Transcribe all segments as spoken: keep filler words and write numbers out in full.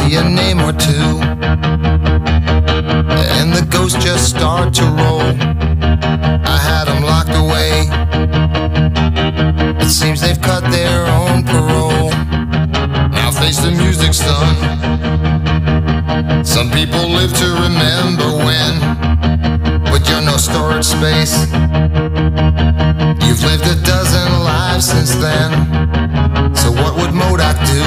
see a name or two, and the ghosts just start to roll. I had them locked away. It seems they've cut their own parole. Now face the music, son. Some people live to remember when, but you're no storage space. You've lived a dozen lives since then. So what would MODOK do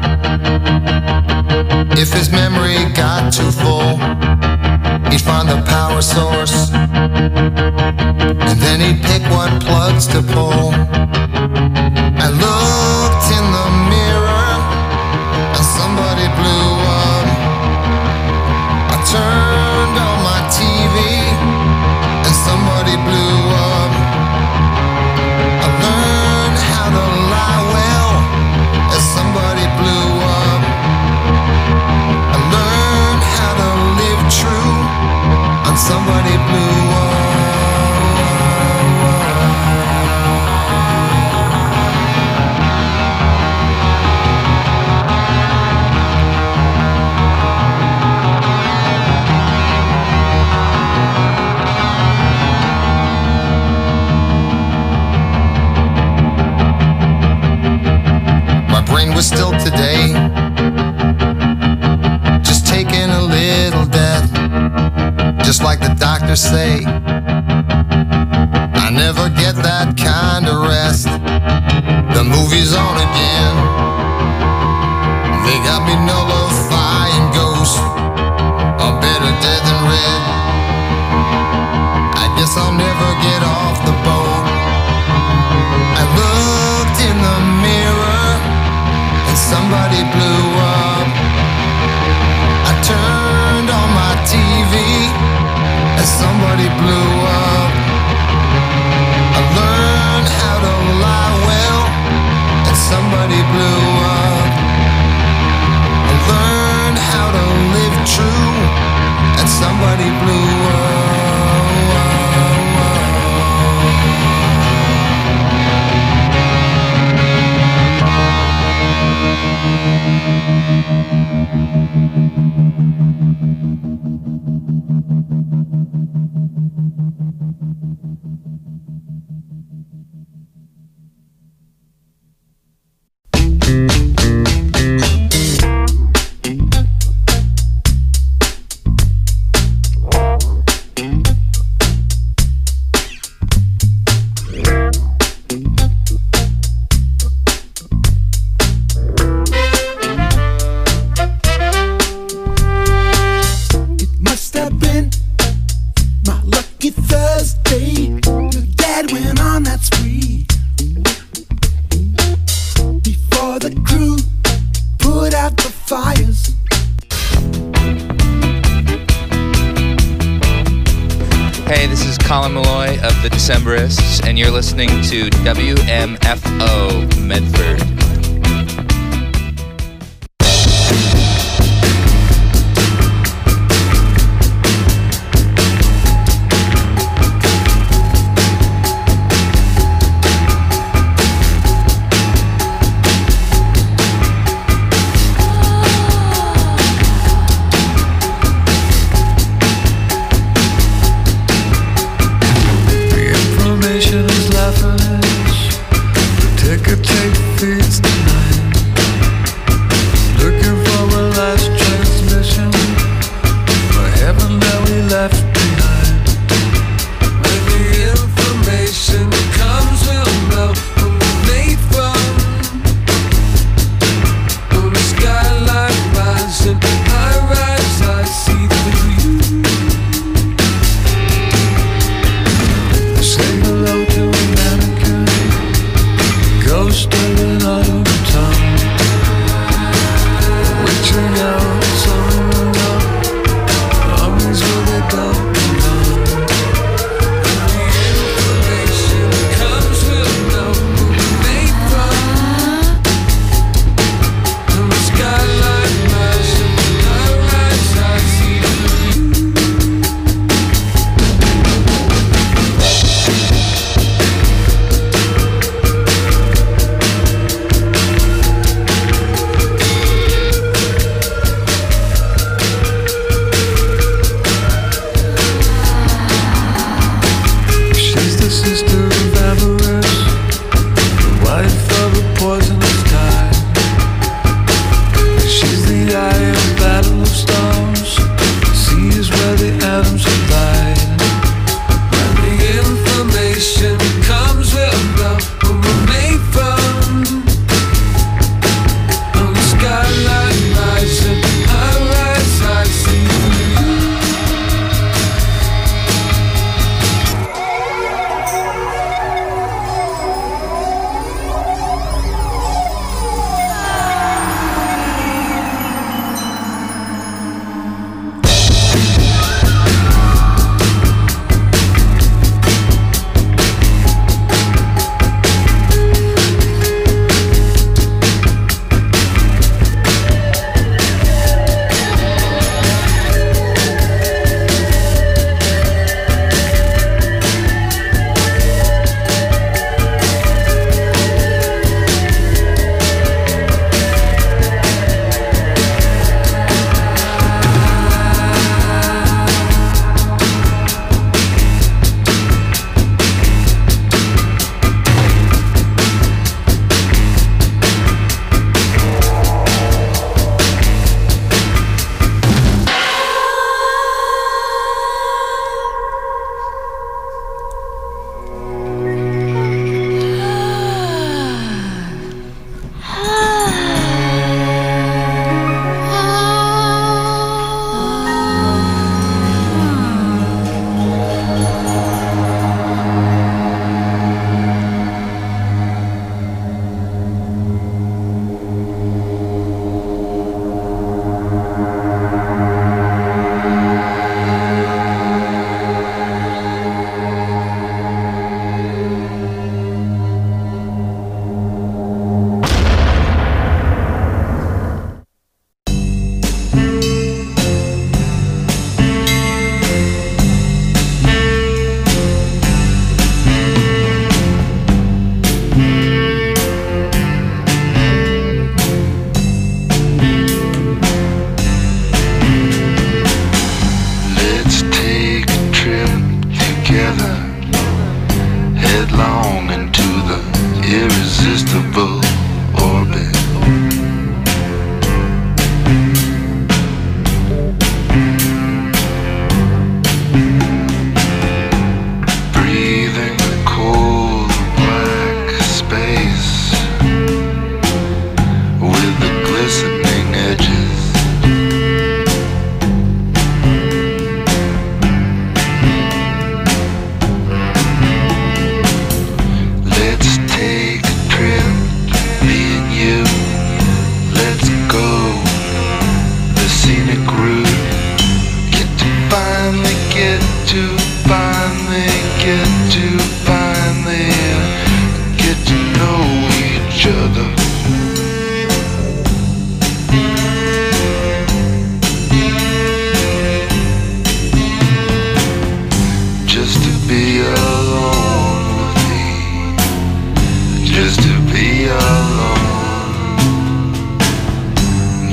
if his memory got too full? He'd find the power source, and then he'd pick what plugs to pull. I looked in the mirror, and somebody blew up. I turned on my T V, and somebody blew up. I learned how to lie well, and somebody blew up. I learned how to live true, and somebody blew up. Was still today, just taking a little death, just like the doctors say. I never get that kind of rest. The movie's on again. They got me nullifying ghosts. I'm better dead than red. I guess I'll never get off the boat. I looked in the mirror, somebody blew up. I turned on my T V, and somebody blew up. I learned how to lie well, and somebody blew up. I learned how to live true, and somebody blew up. Decemberists, and you're listening to W M F O Medford. Ticker tape feeds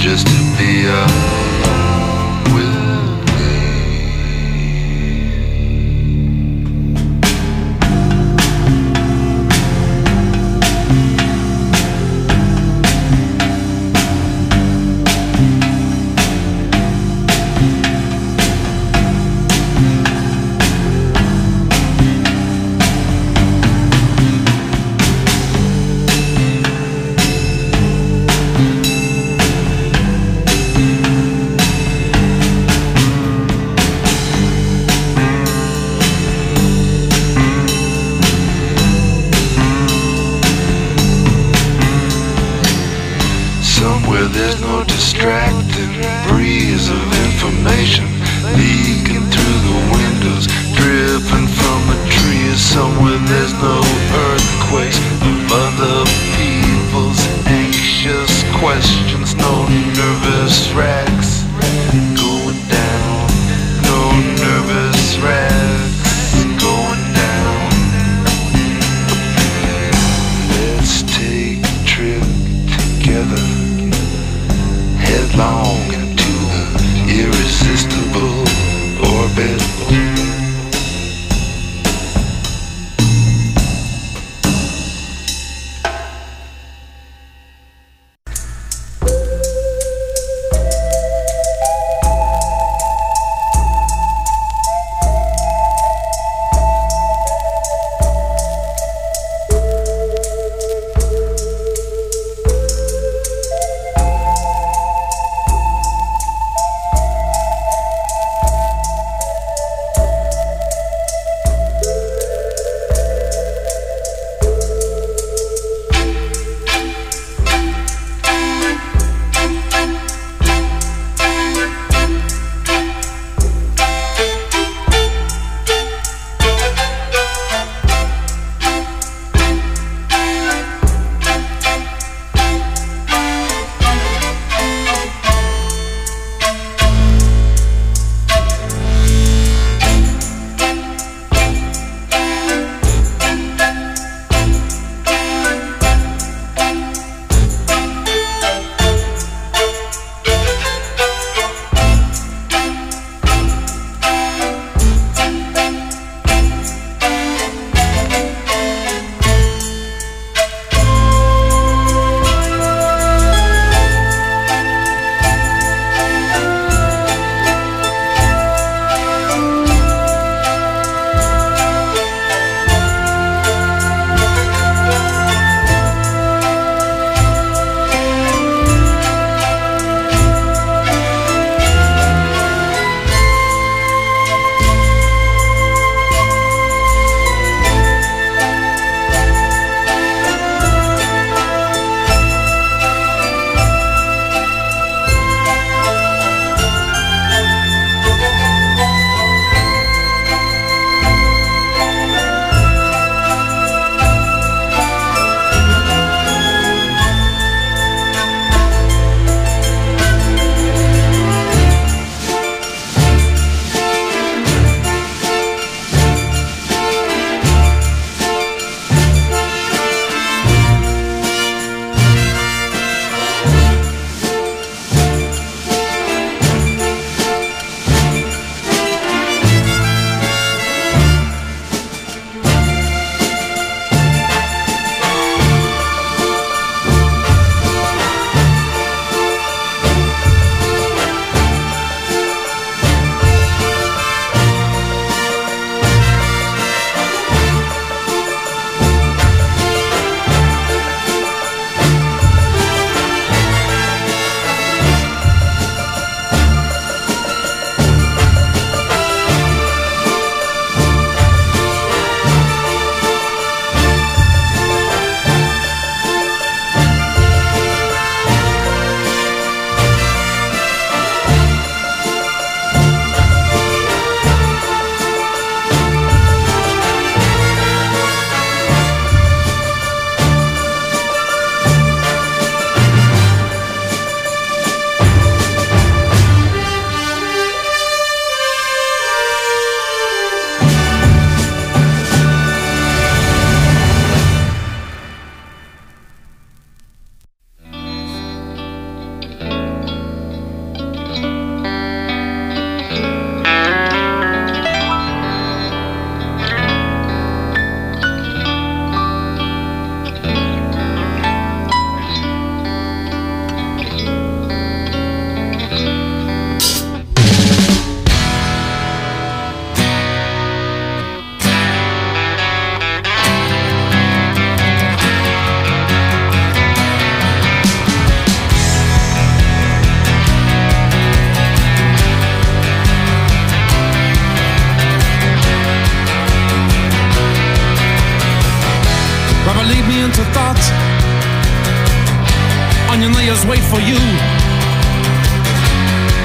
just to be alone with me. Somewhere there's no distracting breeze of information leaking through the windows, dripping from a tree. Somewhere there's no earthquakes of other people's anxious questions, no nervous wrecks going down, no nervous wrecks going down. Let's take a trip together, headlong into the irresistible orbit.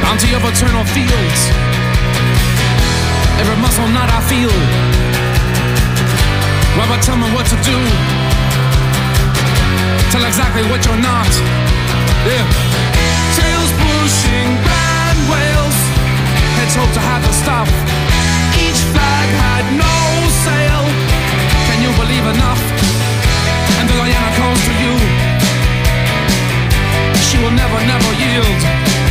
bounty of eternal fields. Every muscle knot I feel. Robert, tell me what to do. Tell exactly what you're not. Yeah. Tails pushing band whales. Heads hope to have the stuff. Each flag had no sail. Can you believe enough? And the Diana calls to you. She will never, never yield.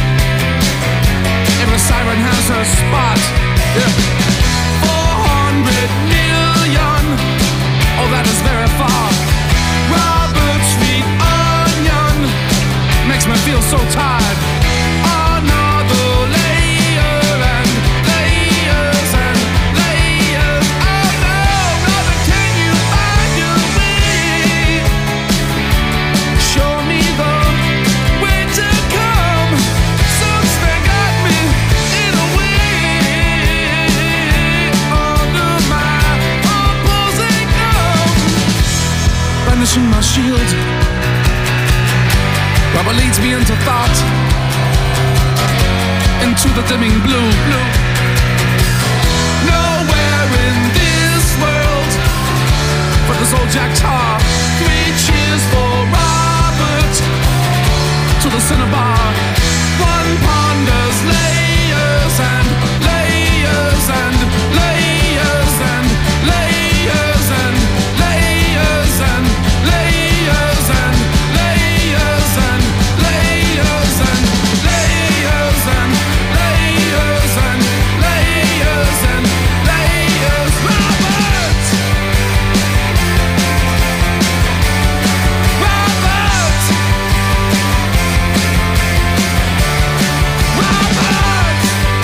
Every siren has her spot. Yeah. Four hundred million. Oh, that is very far. Robert Street Onion makes me feel so tired. Another layer and layers and layers. Oh no, Robert, can you find your way? Show me the way to come. Some they got me in a way under my opposing arm. Brandishing my shield, Robert leads me into thought, into the dimming blue, blue. Nowhere in this world but this old Jack Tar. Three cheers for Robert to the cinnabar. One ponders layers and layers and layers and layers and layers and layers and layers and layers and layers and layers and layers and layers. Robert! Robert! Robert!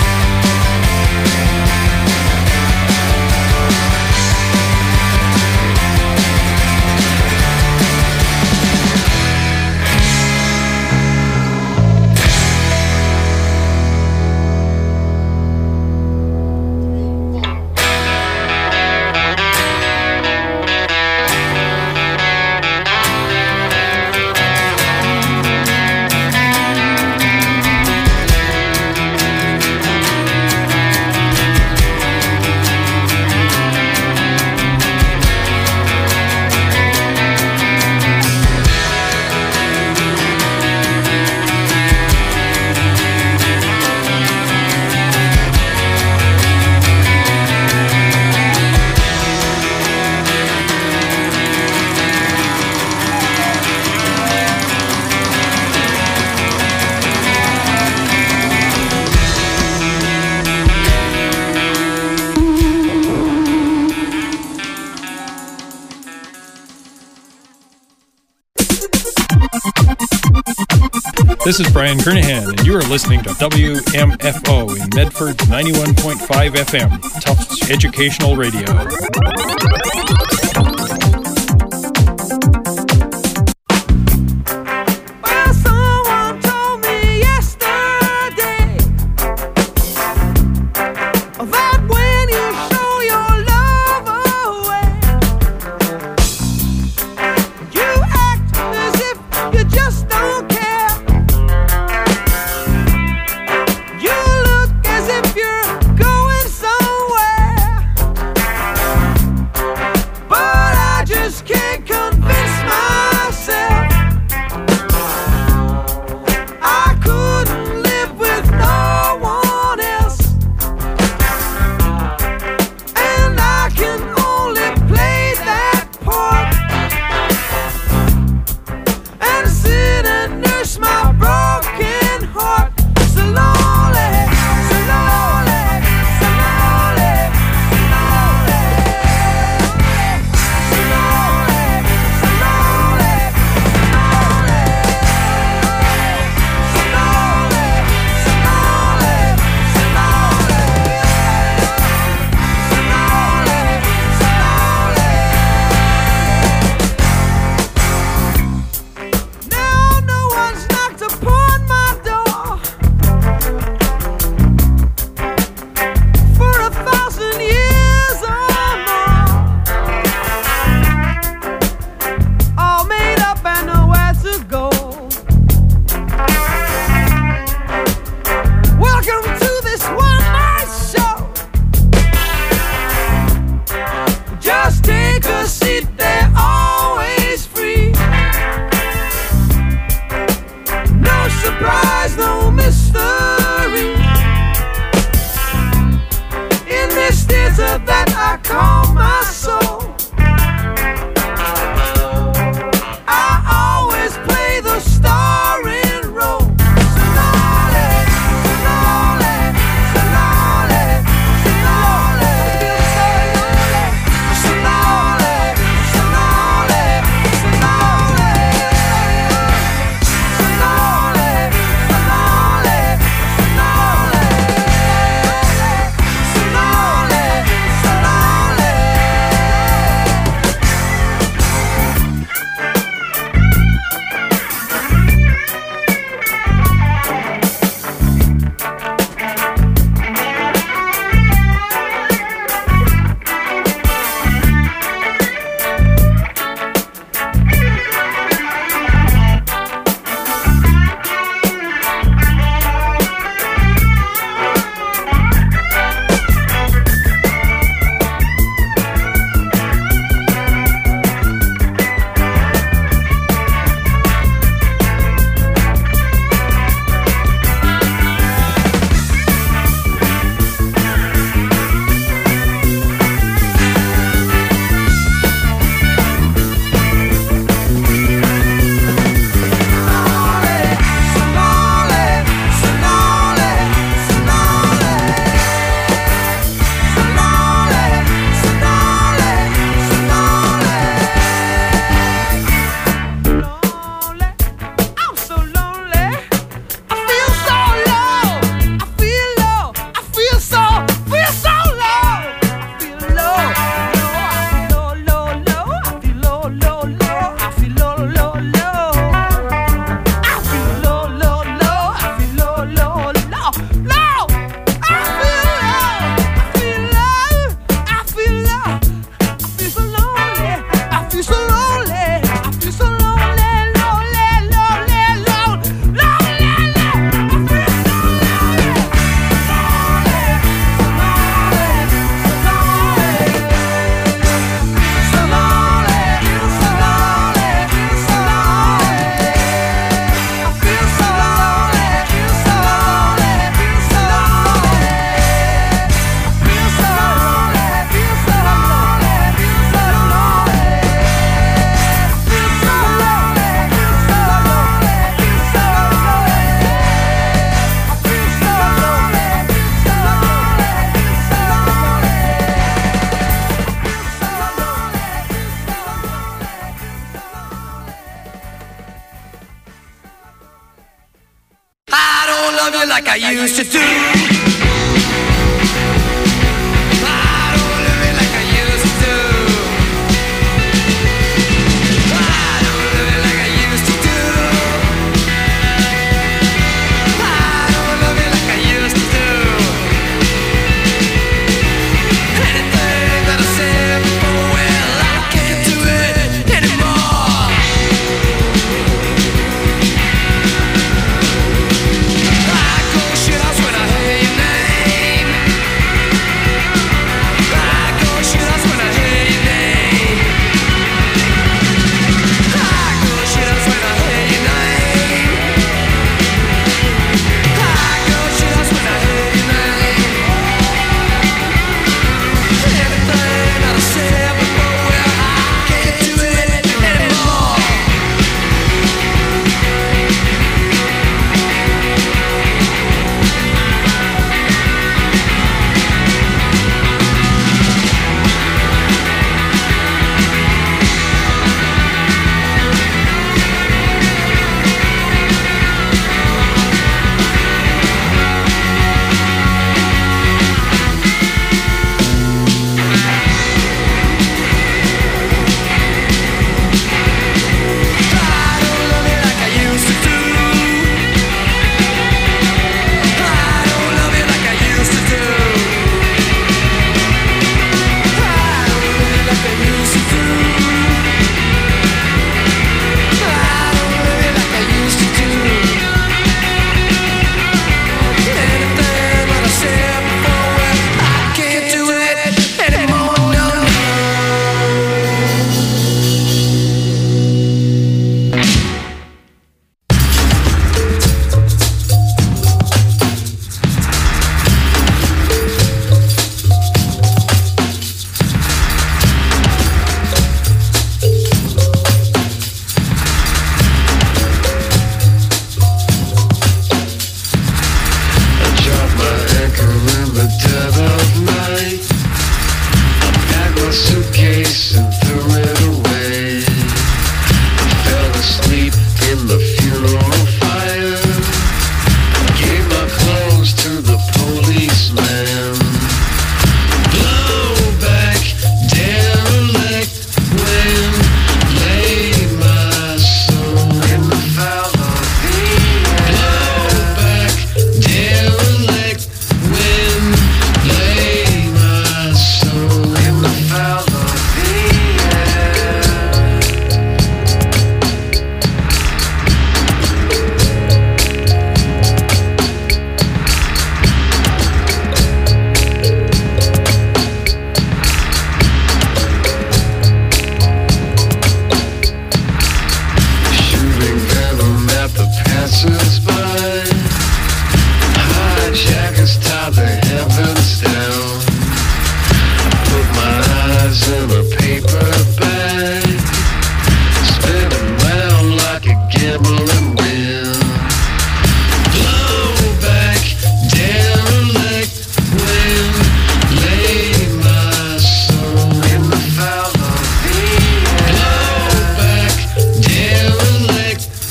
This is Brian Kernahan, and you are listening to W M F O in Medford's ninety-one point five F M, Tufts Educational Radio. As if you're going somewhere. love you like I used to do.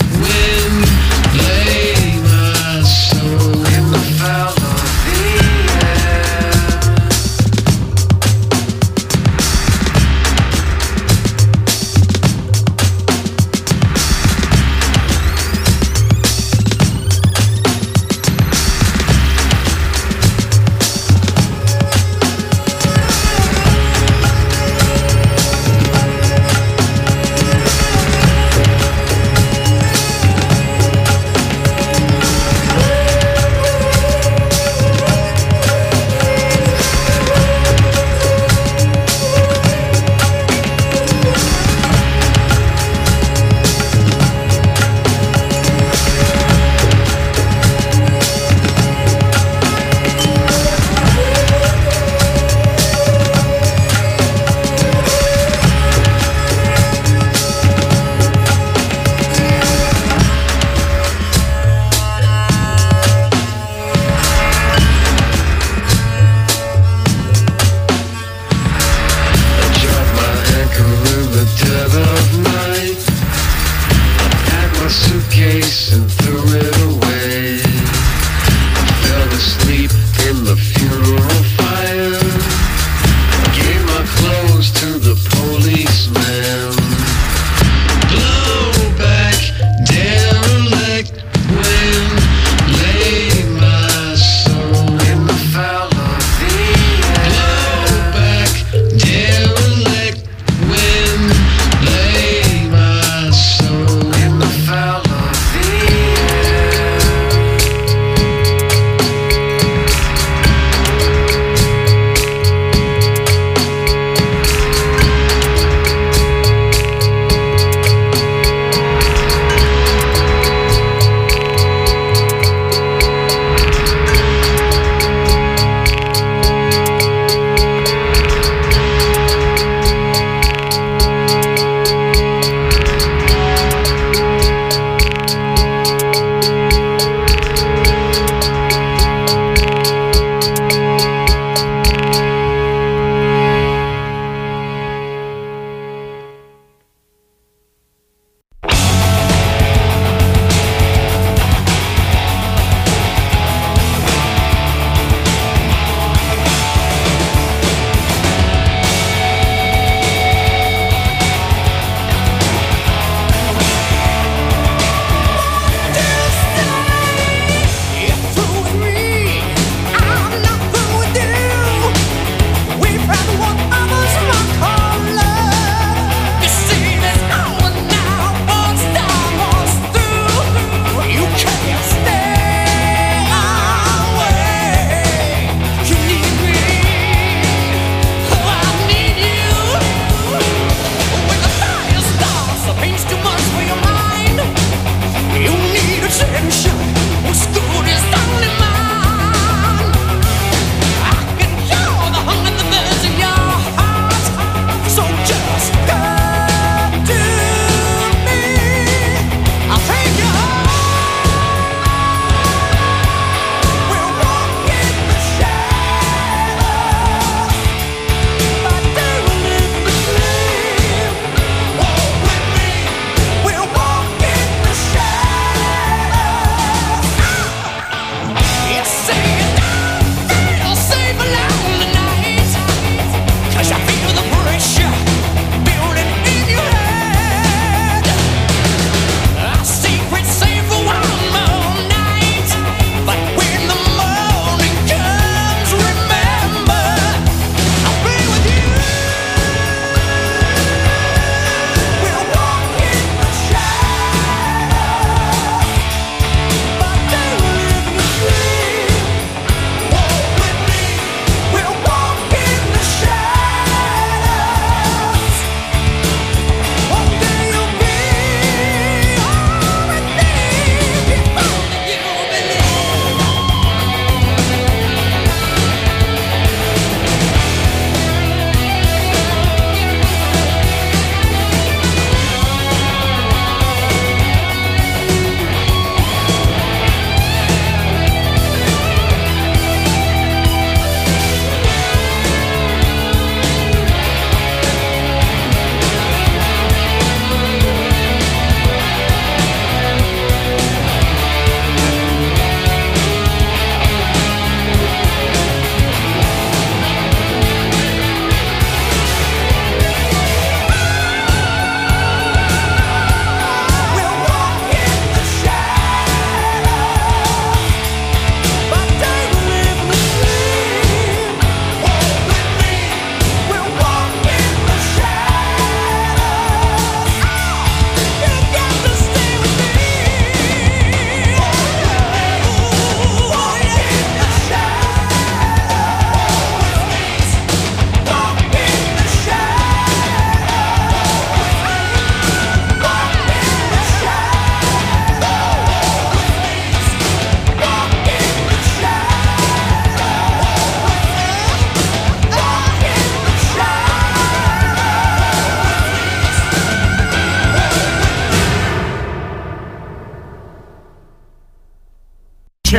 Follow me.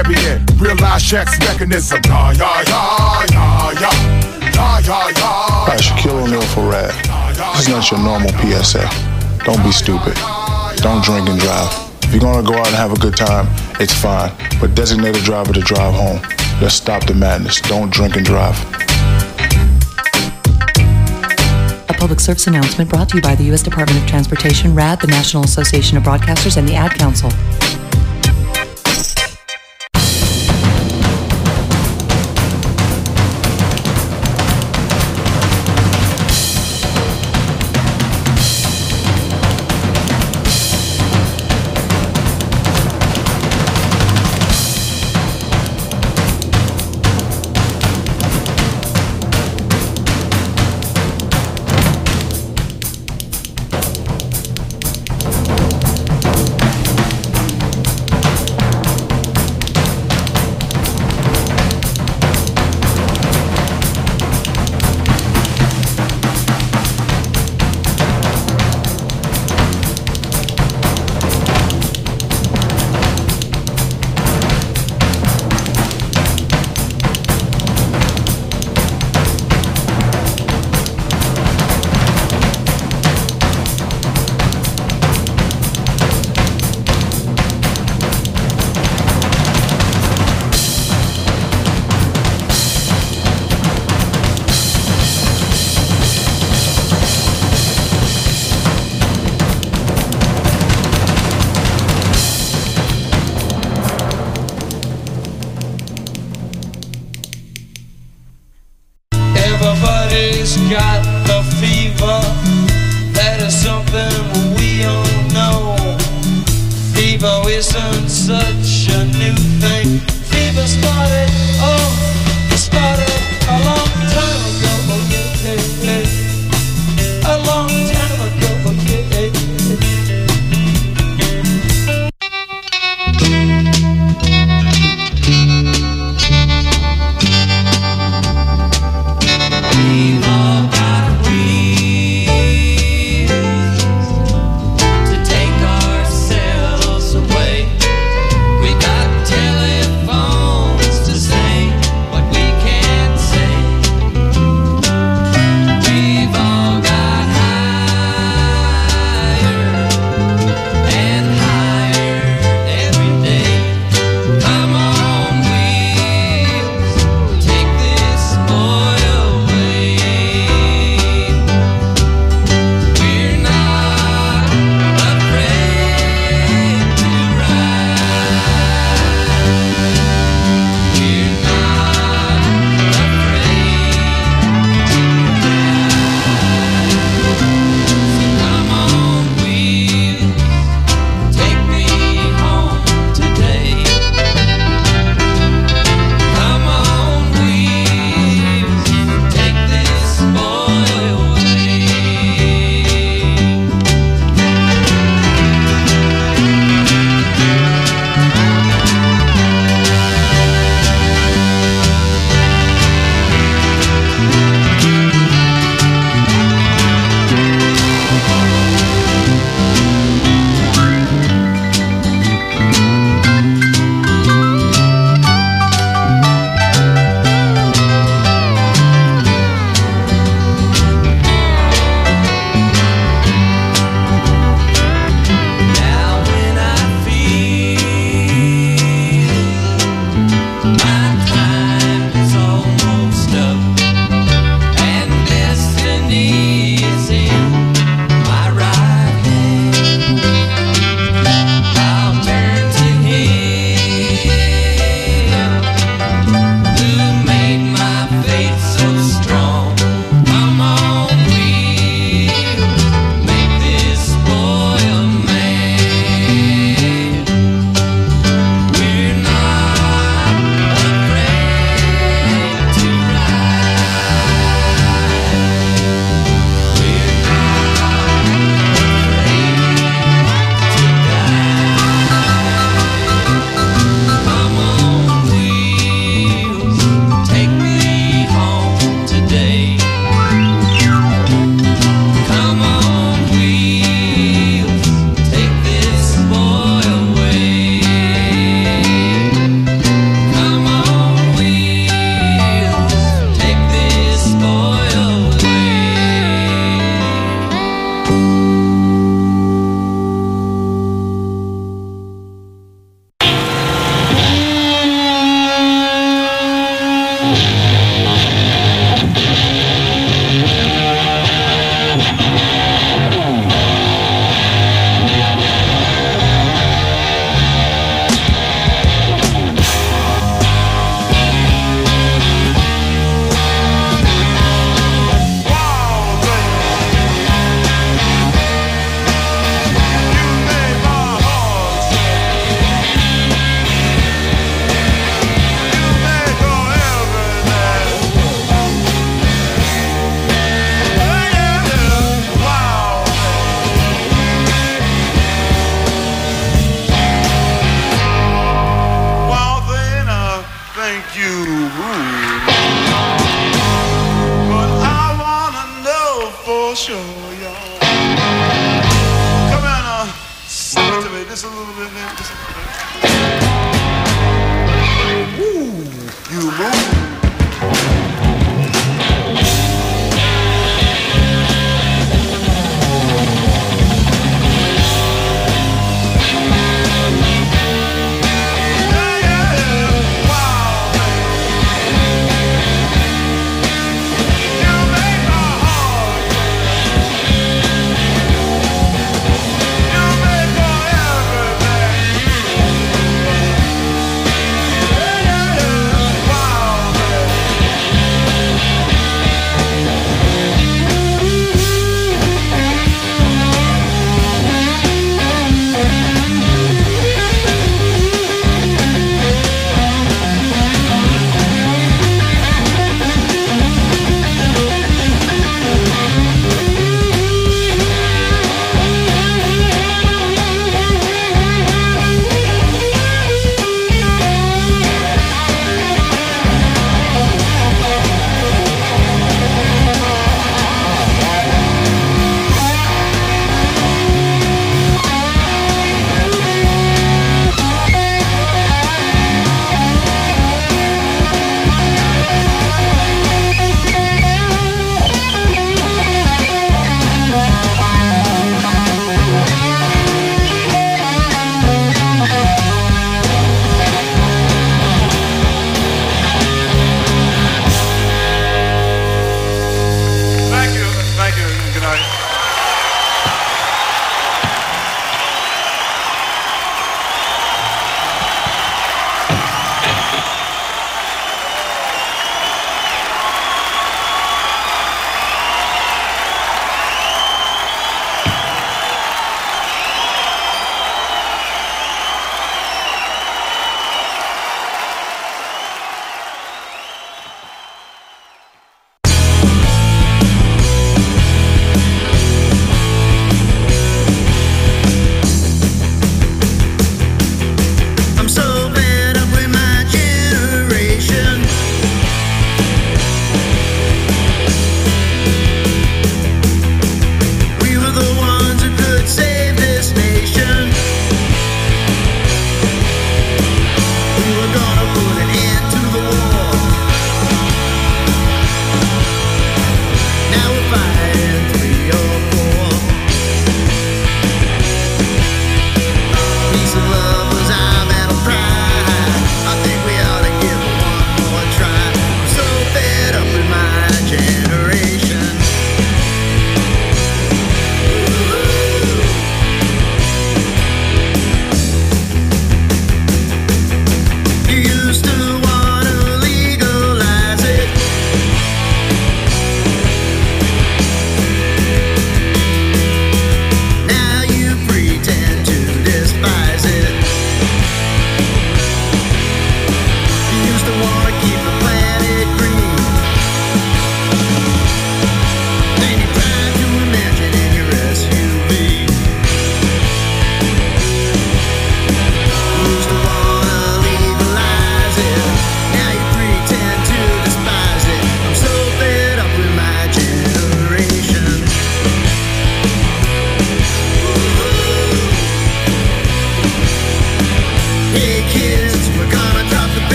carrying real life checks mechanism. Yeah, yeah, yeah, yeah, yeah, yeah, yeah, yeah. Hi, Shaquille O'Neal for Rad. This is not your normal P S A. Don't be stupid. Don't drink and drive. If you're gonna go out and have a good time, it's fine. But designate a driver to drive home. Let's stop the madness. Don't drink and drive. A public service announcement brought to you by the U S Department of Transportation, RAD, the National Association of Broadcasters, and the Ad Council. you move. But I wanna know for sure, y'all. Come on, uh, sing it to me just a little bit, man. Just a little bit. Ooh, you move. Yeah.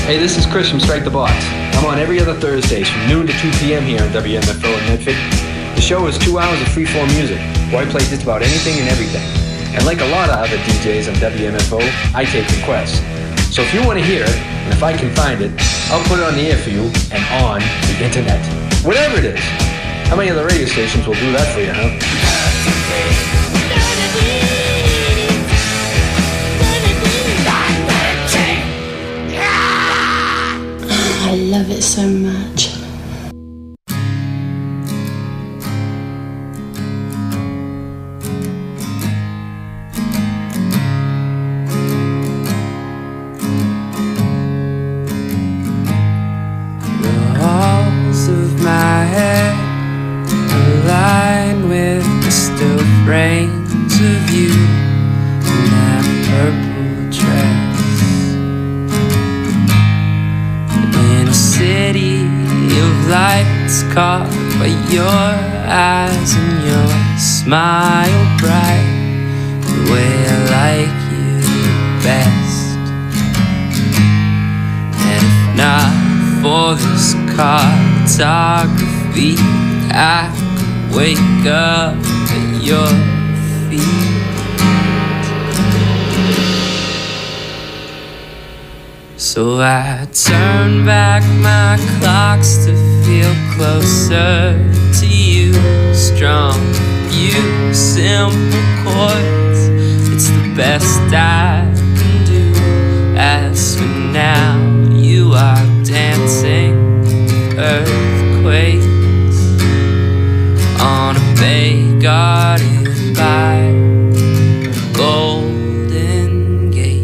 Hey, this is Chris from Strike the Box. I'm on every other Thursdays from noon to two p.m. here on W M F O in Medford. The show is two hours of free-form music, where I play just about anything and everything. And like a lot of other D Js on W M F O, I take requests. So if you want to hear it, and if I can find it, I'll put it on the air for you and on the internet. Whatever it is. How many other radio stations will do that for you, huh? I love it so much. The halls of my head align with the still frames of you in that purple dress. In a city of lights caught by your eyes and your smile bright, the way I like you best. And if not for this cartography, I could wake up at your feet. So I turn back my clocks to feel closer to you. Strong, you, simple chords, it's the best I can do. As for now, you are dancing earthquakes on a bay guarded by Golden Gate.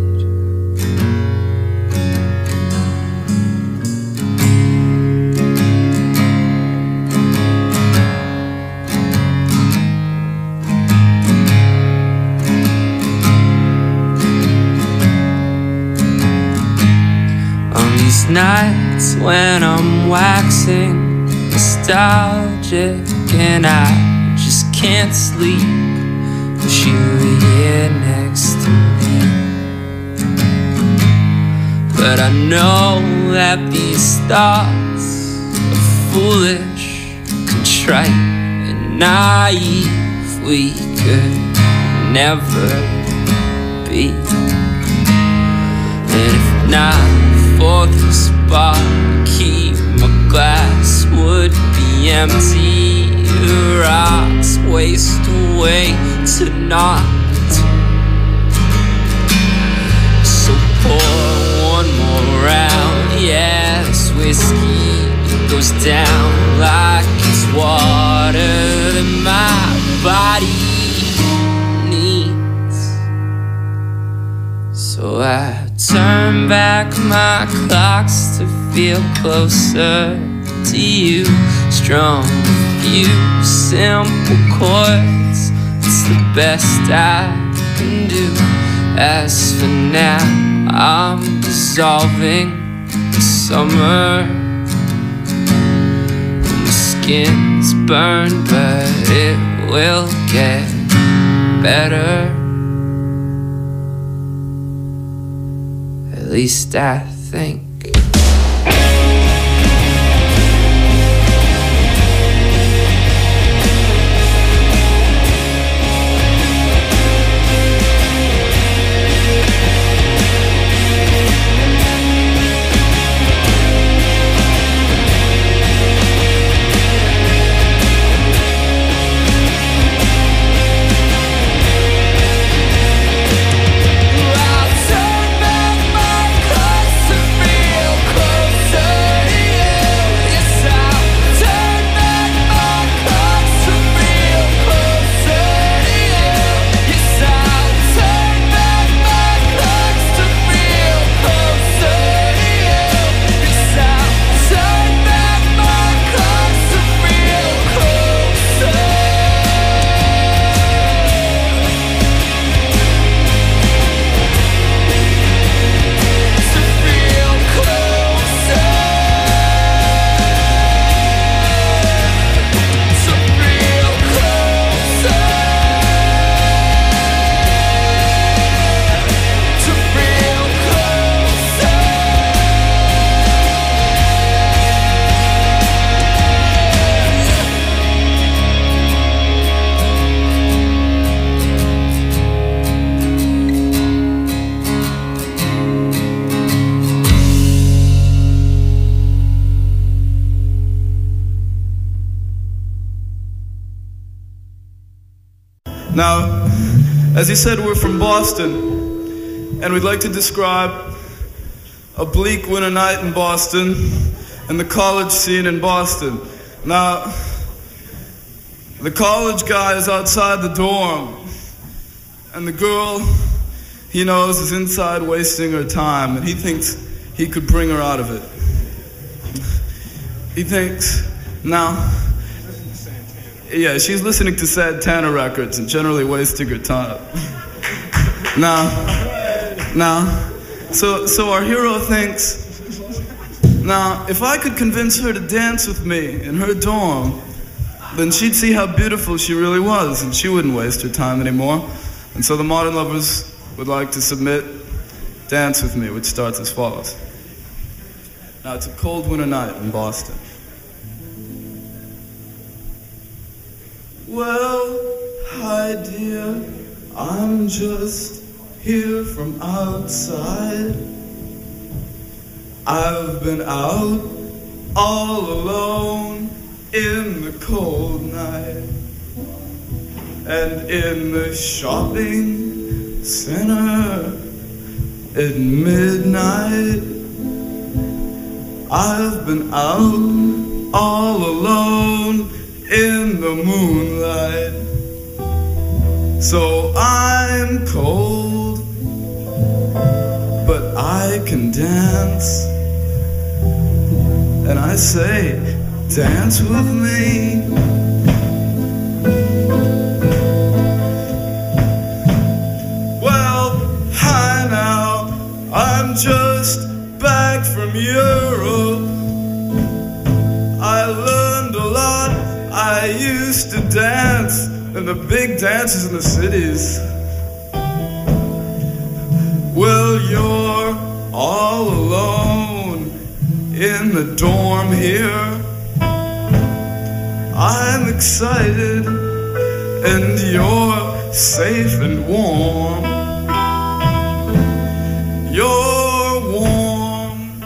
On these nights when I'm waxing nostalgic and I just can't sleep, wish you were here next to me. But I know that these thoughts are foolish, contrite and naive. We could never be. And if not for this bar, keep my glass would be empty. The rocks waste away to naught. So pour one more round. Yeah, this whiskey goes down like it's water that my body needs. So I turn back my clocks to feel closer to you. Strong, you, simple chords, it's the best I can do. As for now, I'm dissolving the summer. My skin's burned, but it will get better. At least I think. I'll turn back my clocks to feel Now, as he said, we're from Boston, and we'd like to describe a bleak winter night in Boston and the college scene in Boston. Now, the college guy is outside the dorm, and the girl he knows is inside wasting her time, and he thinks he could bring her out of it. He thinks, now, yeah, she's listening to Santana records and generally wasting her time. Now, now, so so our hero thinks, now, if I could convince her to dance with me in her dorm, then she'd see how beautiful she really was, and she wouldn't waste her time anymore. And so the Modern Lovers would like to submit Dance With Me, which starts as follows. Now, it's a cold winter night in Boston. Well, hi dear, I'm just here from outside. I've been out all alone in the cold night, and in the shopping center at midnight. I've been out all alone in the moonlight. So I'm cold, but I can dance. And I say, dance with me. Well, hi now, I'm just back from Europe. I learned a lot. I used to dance in the big dances in the cities. Well, you're all alone in the dorm here. I'm excited and you're safe and warm. You're warm,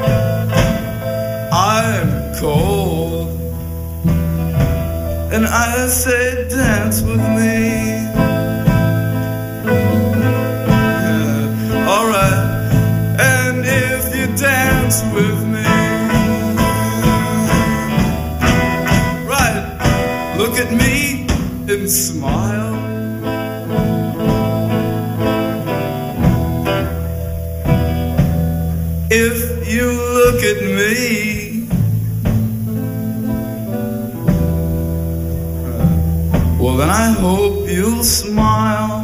I'm cold, and I say dance with me. Yeah. Alright, and if you dance with me, right, look at me and smile. If you look at me, well then I hope you'll smile.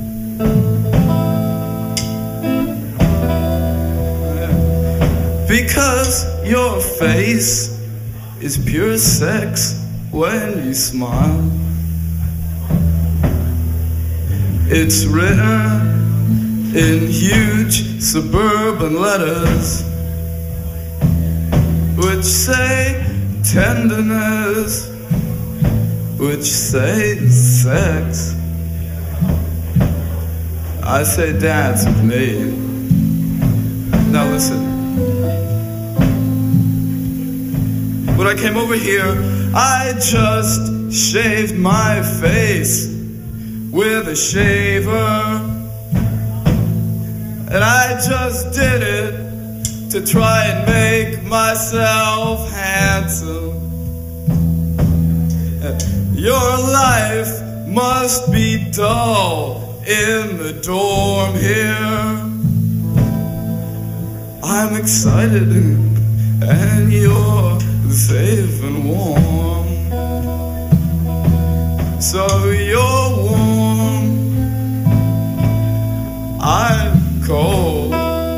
Because your face is pure sex when you smile. It's written in huge suburban letters which say tenderness, which say sex. I say dance with me. Now listen. When I came over here, I just shaved my face with a shaver. And I just did it to try and make myself handsome. Your life must be dull in the dorm here. I'm excited and you're safe and warm. So you're warm, I'm cold.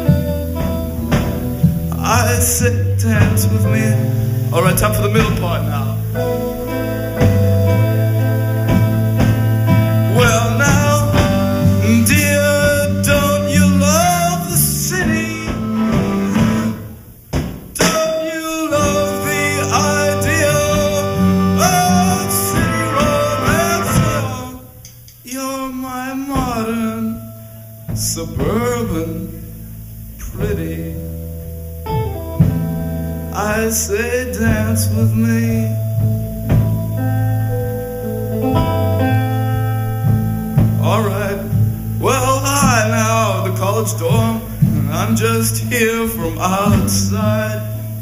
I say dance with me. Alright, time for the middle part now. Well now, dear, don't you love the city? Don't you love the idea of city romance? You're my modern suburban pretty. I say dance with me. the college dorm. I'm just here from outside.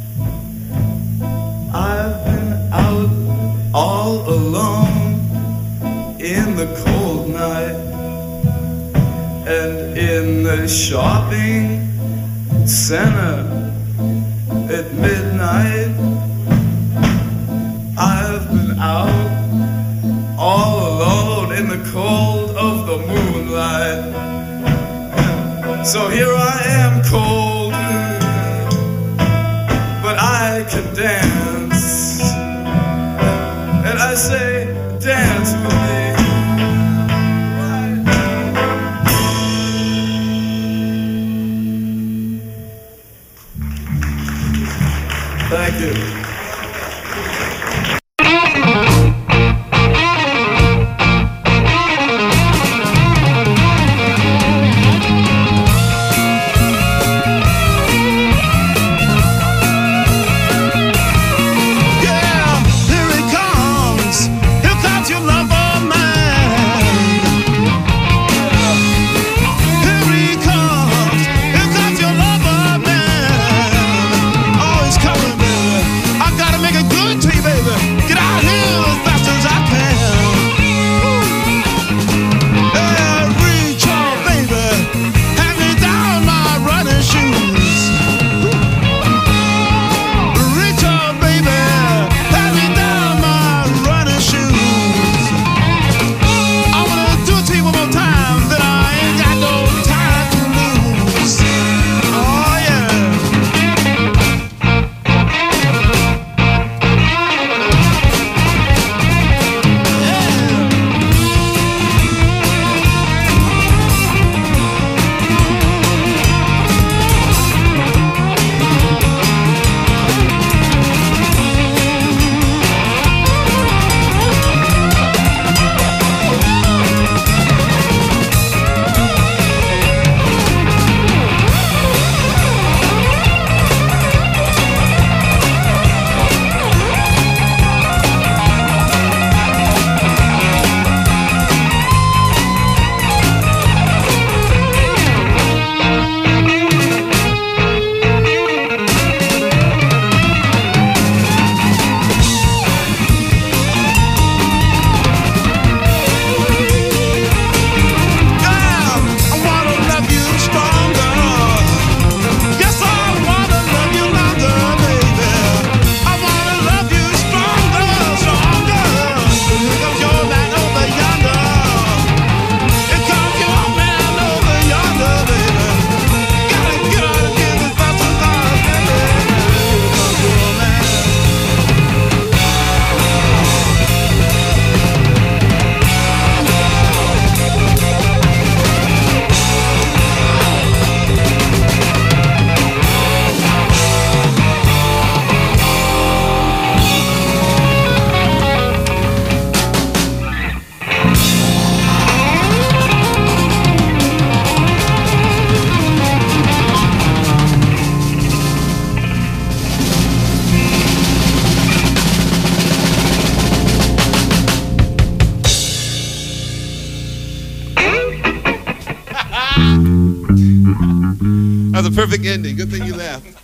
I've been out all alone in the cold night, and in the shopping center at midnight. I've been out all alone in the cold of the moonlight. So here I am cold, but I can dance. And I say, dance with me. Thank you. That was a perfect ending. Good thing you laughed.